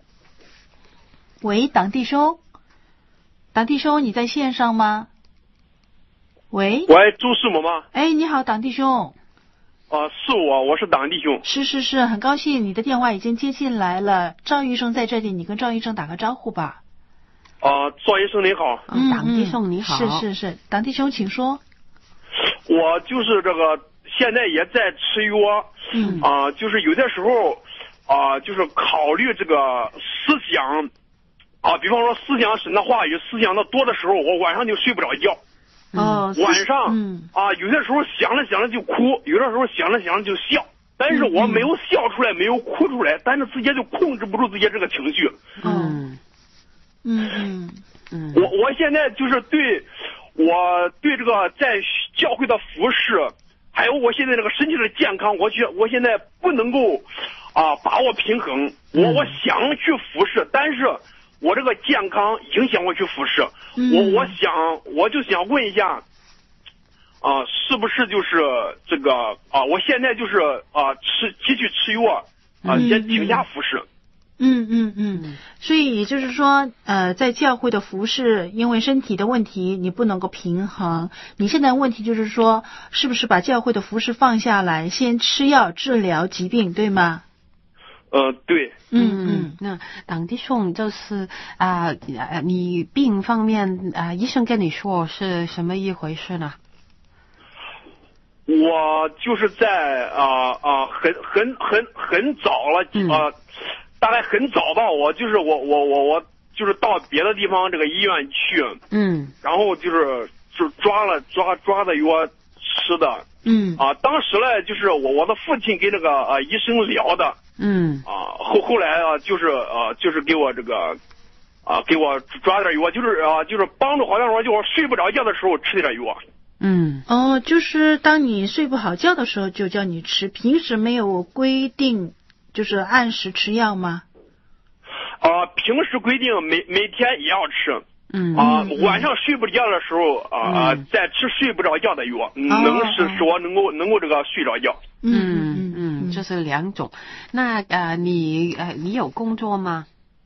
喂，党弟兄你在线上吗？喂， 朱师母吗？ 你好，党弟兄。 是我是党弟兄。 是，很高兴你的电话已经接进来了。赵医生在这里，你跟赵医生打个招呼吧。 赵医生你好。 党弟兄你好。 是，党弟兄请说。 我就是这个现在也在吃药，就是有的时候就是考虑这个思想比方说思想神的话语思想的多的时候，我晚上就睡不着觉。晚上有的时候想着想着就哭，有的时候想着想着就笑，但是我没有笑出来，没有哭出来，但是自己就控制不住自己这个情绪。我现在就是对这个在教会的服侍， 还有我现在这个身体的健康，我现在不能够把握平衡。我想去服侍，但是我这个健康影响我去服侍。我就想问一下，是不是就是这个我现在就是继续吃药先停下服侍。 所以也就是说，在教会的服侍，因为身体的问题，你不能够平衡。你现在问题就是说，是不是把教会的服侍放下来，先吃药治疗疾病，对吗？ 对。 那党弟兄就是你病方面医生跟你说是什么一回事呢？ 我就是在很早了大概很早吧，我就是到别的地方这个医院去，然后就是抓的药吃的，当时呢就是我的父亲跟这个医生聊的，后来就是给我这个给我抓点药，就是帮助，好像说就我睡不着觉的时候吃点药。 就是当你睡不好觉的时候就叫你吃，平时没有规定就是按时吃药吗？ 平时规定每天也要吃。晚上睡不着觉的时候再吃睡不着觉的药，使我能够这个睡着觉。 这是两种。那你有工作吗？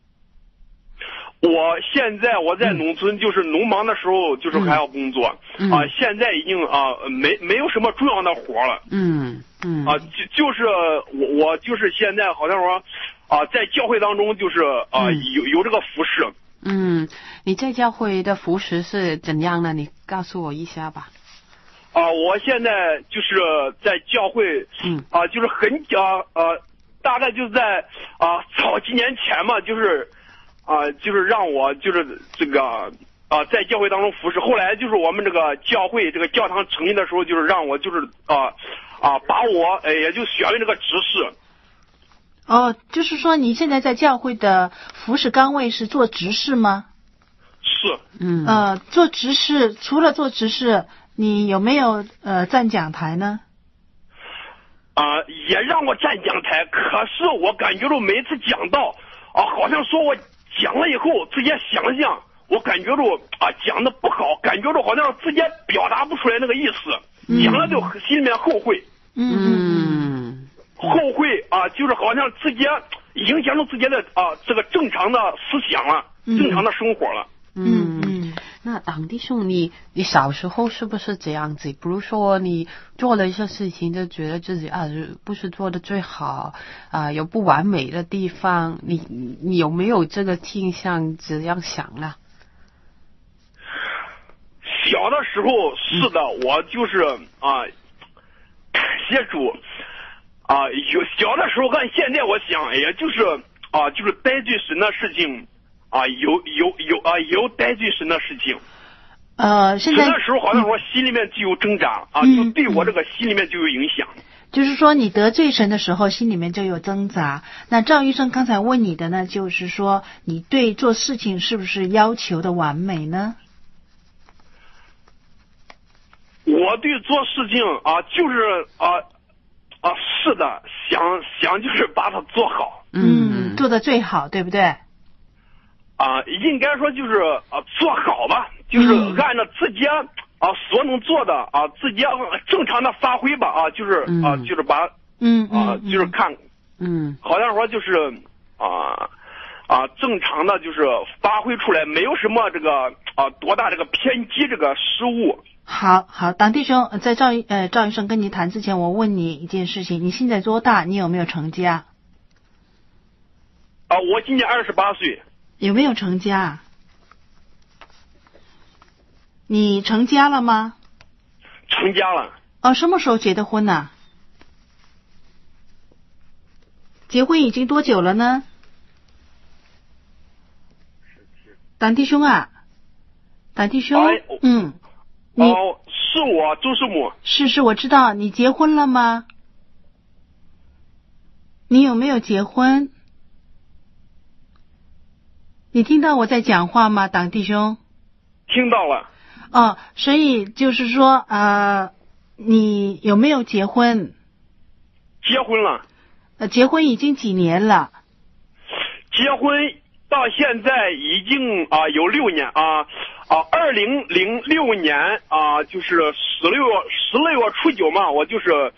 我现在在农村，就是农忙的时候就是还要工作。现在已经没有什么重要的活了。就是我就是现在好像说在教会当中就是有这个服侍。 你在教会的服侍是怎样的？你告诉我一下吧。 我现在就是在教会就是大概就在早几年前嘛，就是让我就是这个在教会当中服侍。后来就是我们这个教会这个教堂成立的时候，就是让我就是把我也就选为这个执事。 就是说你现在在教会的服侍岗位是做执事吗？ 是。 做执事，除了做执事，你有没有站讲台呢？ 也让我站讲台，可是我感觉到每次讲到好像说我讲了以后自己想象，我感觉到讲的不好，感觉到好像自己表达不出来那个意思，讲了就心里面后悔。后悔就是好像自己影响了自己的这个正常的思想了，正常的生活了。 那党弟兄，你小时候是不是这样子？比如说你做了一些事情，就觉得自己不是做的最好有不完美的地方，你有没有这个倾向这样想呢？ 小的时候是的，我就是感谢主有小的时候跟现在我想，也就是就是得罪神的事情有得罪神的事情。 现在那时候好像说心里面就有挣扎就对我这个心里面就有影响。 就是说你得罪神的时候心里面就有挣扎。那赵医生刚才问你的呢，就是说你对做事情是不是要求的完美呢？ 我对做事情就是是的，想就是把它做好。 做得最好，对不对？ 应该说就是做好吧，就是按照自己所能做的自己正常的发挥吧就是就是把就是看好像说就是正常的就是发挥出来，没有什么这个多大这个偏激这个失误。 好，党弟兄，在赵医生跟你谈之前，我问你一件事情，你现在多大？你有没有成家？ 我今年28岁。 有没有成家？你成家了吗？ 成家了。 什么时候结的婚呢？结婚已经多久了呢？党弟兄党弟兄， 是我周师母。 是我知道。你结婚了吗？你有没有结婚？你听到我在讲话吗，党弟兄？ 听到了。 所以就是说你有没有结婚？ 结婚了。 结婚已经几年了？ 结婚到现在已经有6年2006年就是16月初9嘛，我就是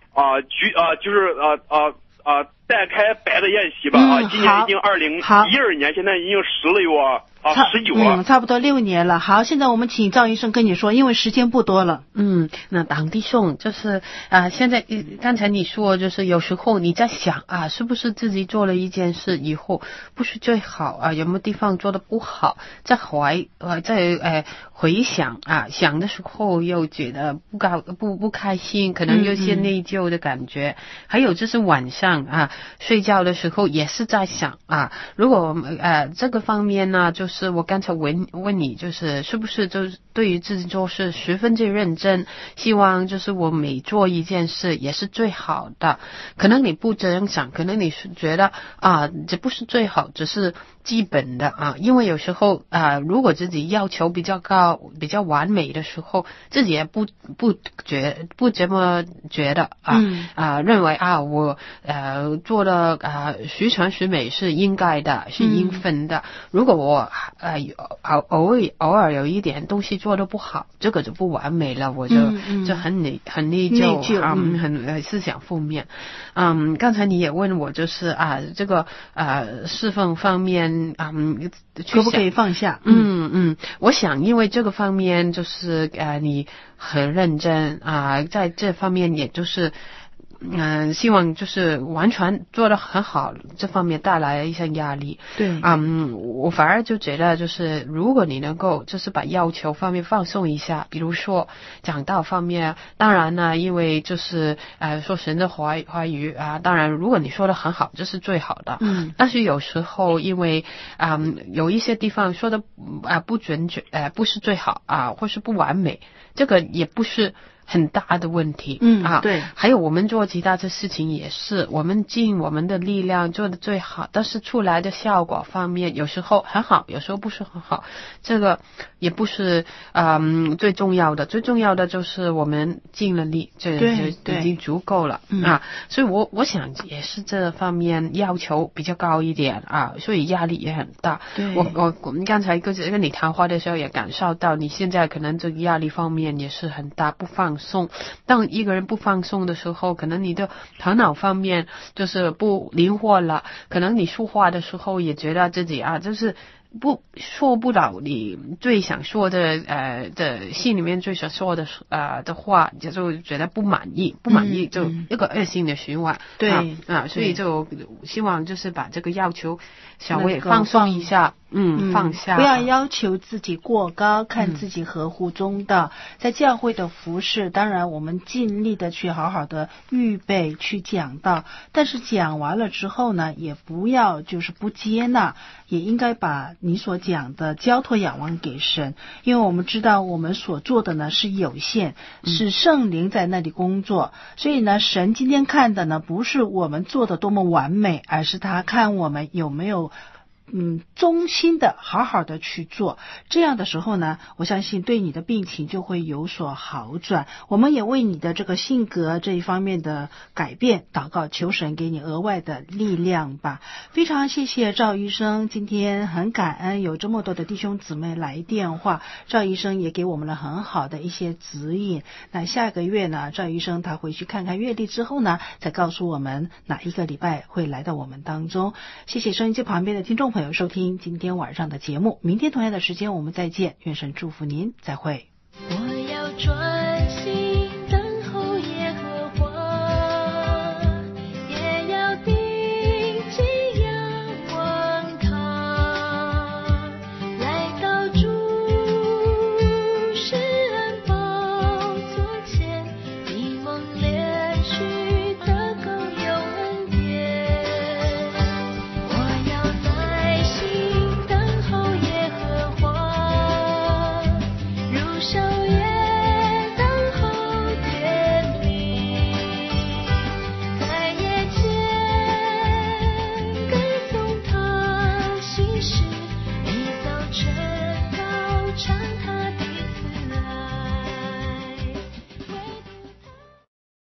代开摆的宴席吧今年已经2012年，现在已经16月19了。 差不多6年了。好，现在我们请赵医生跟你说，因为时间不多了。 那党弟兄就是现在刚才你说就是有时候你在想是不是自己做了一件事以后不是最好有没有地方做的不好，在回想想的时候又觉得不开心，可能有些内疚的感觉。还有就是晚上睡觉的时候也是在想如果这个方面呢，就是我刚才问你，就是是不是就是对于自己做事十分之认真，希望就是我每做一件事也是最好的。可能你不这样想，可能你是觉得这不是最好，只是基本的因为有时候如果自己要求比较高比较完美的时候，自己也不这么觉得认为我做的十全十美是应该的，是应分的。如果我偶尔有一点东西做的不好，这个就不完美了，我就很内疚很思想负面。刚才你也问我就是这个侍奉方面可不可以放下？ 我想因为这个方面就是你很认真在这方面也就是希望就是完全做得很好，这方面带来一些压力。 对， 我反而就觉得就是如果你能够就是把要求方面放松一下，比如说讲道方面，当然呢，因为就是说神的话语当然如果你说得很好，这是最好的。但是有时候因为有一些地方说的不准确，不是最好或是不完美，这个也不是很大的问题。 对。 还有我们做其他的事情也是，我们尽我们的力量做的最好，但是出来的效果方面有时候很好，有时候不是很好，这个也不是最重要的。最重要的就是我们尽了力，这已经足够了所以我想也是这方面要求比较高一点所以压力也很大。我们刚才跟你谈话的时候也感受到，你现在可能这个压力方面也是很大，不放松。当一个人不放松的时候，可能你的头脑方面就是不灵活了，可能你说话的时候也觉得自己就是说不了你最想说的心里面最想说的话，就觉得不满意就一个恶性的循环。 对所以就希望就是把这个要求稍微放松一下。放下， 不要要求自己过高，看自己合乎中道。在教会的服事，当然我们尽力的去好好的预备去讲道，但是讲完了之后呢，也不要就是不接纳，也应该把你所讲的交托仰望给神，因为我们知道我们所做的呢是有限，是圣灵在那里工作，所以呢，神今天看的呢不是我们做的多么完美，而是他看我们有没有衷心的好好的去做。这样的时候呢，我相信对你的病情就会有所好转。我们也为你的这个性格这一方面的改变祷告，求神给你额外的力量吧。非常谢谢赵医生，今天很感恩有这么多的弟兄姊妹来电话，赵医生也给我们了很好的一些指引。那下个月呢，赵医生他回去看看月历之后呢，再告诉我们哪一个礼拜会来到我们当中。谢谢收音机旁边的听众朋友收听今天晚上的节目，明天同样的时间我们再见，愿神祝福您，再会。 我要专心等候耶和华，也要定睛仰望他，来到主施恩宝座前，闭蒙怜恤得够有恩典。我要耐心等候耶和华，如守夜等候天明，在夜间跟踪他行事，每早晨早晨